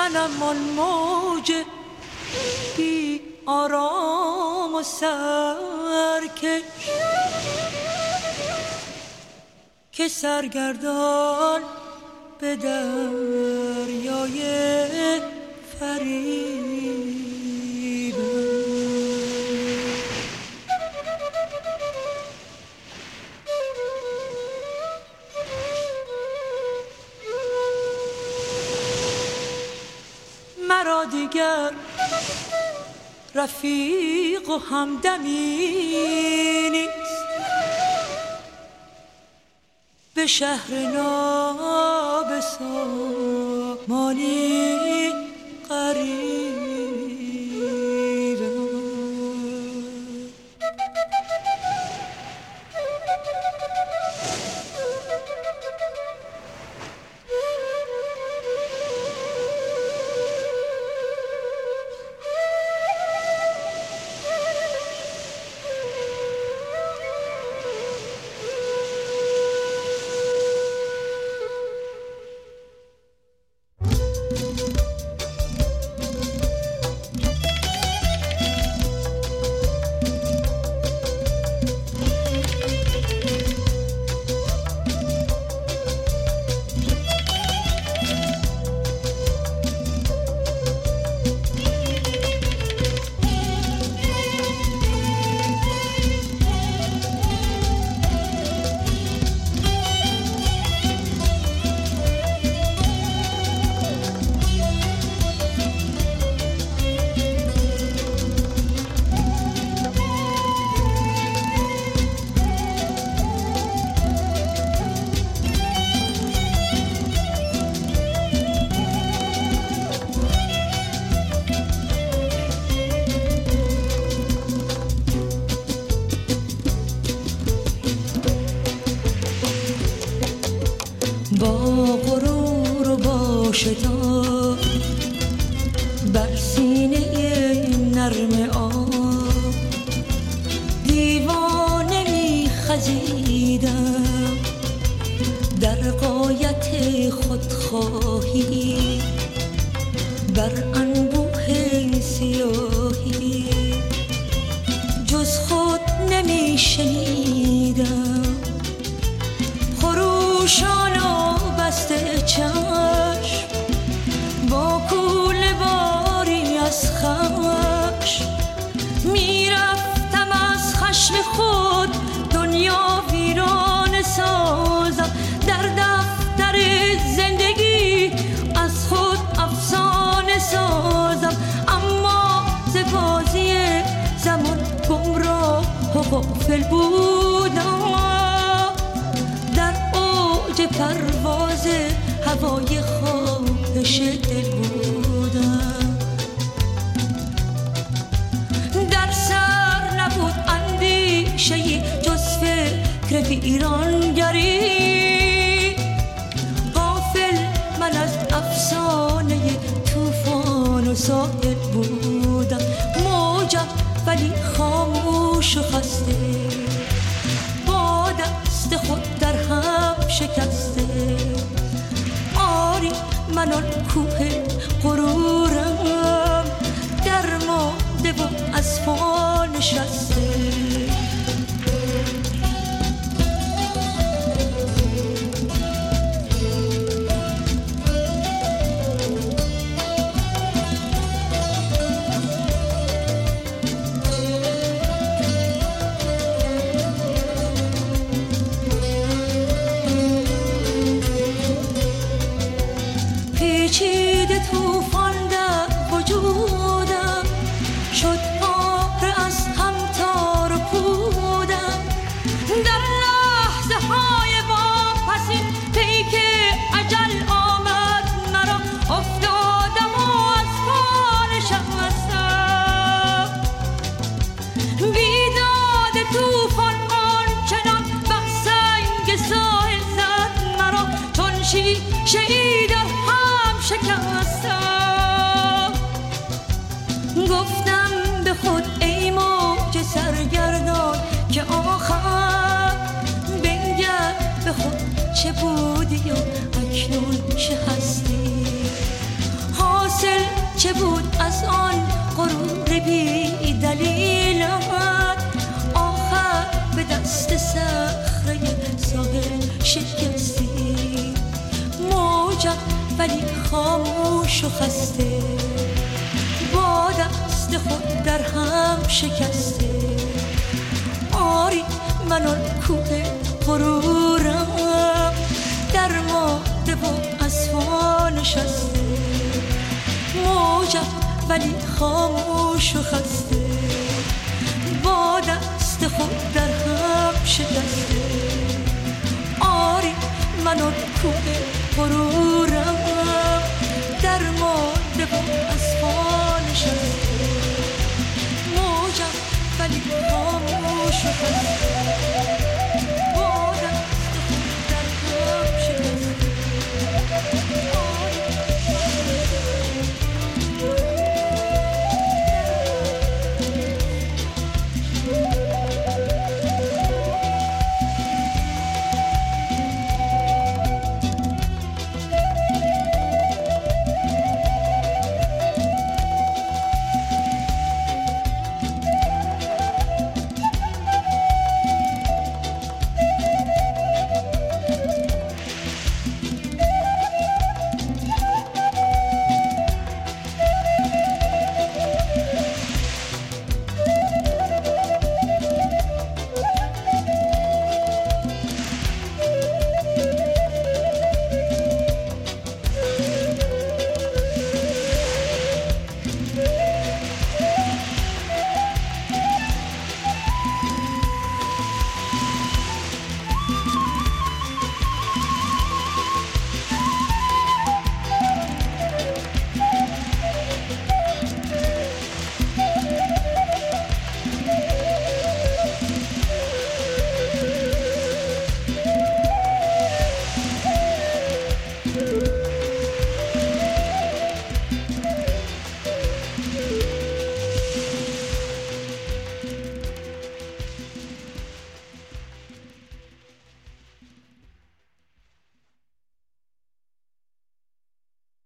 منم آن موج بی آرام و سرکش که سرگردان به دریای فریب. مرا دیگر رفیق و همدمی نیست، به شهر نابسامانی غریبم. با غرور و با شتاب بر سینه نرم آب دیوانه می خزیدم، در غایت خودخواهی بر انبوه سیاهی جز خود نمی شنیدم. خروشان و بسته چشم با کوله باری از خشم میرفتم از خشم خود دنیا ویران سازم، در دفتر زندگی از خود افسانه سازم. اما ز بازی زمان گمراه و غافل بودم، در اوج پرواز هوای خواهش دل بودم. در سر نبود اندیشه‌ای جز فکر ویرانگری، غافل من از افسانه طوفان و ساحل بودم. موجم ولی خاموش و خسته، با دست خود در هم شکسته. آری من آن کوه غرورم، درمانده و از پا نشسته. پیچیده طوفان در وجودم شد، پاره از هم تار و پودم. در لحظه های واپسین پیک اجل آمد مرا، افتادم و از پا نشستم. بیداد طوفان آنچنان بر سنگ ساحل زد مرا، چون شیشه در هم شکستم. گفتم به خود ای موج سرگردان که آخر بنگر به خود چه بودی و اکنون چه هستی. حاصل چه بود از آن غرور بی دلیلت آخر به دست صخره ساحل شکستی موجم ولی خاموش و خسته با دست خود در هم شکسته آری من آن کوه غرورم در ماده و از پا نشسته موجم ولی خاموش و خسته با دست خود در هم شکسته آری من آن کوه غرورم در ماده و از پا نشسته موجم ولی خاموش و خسته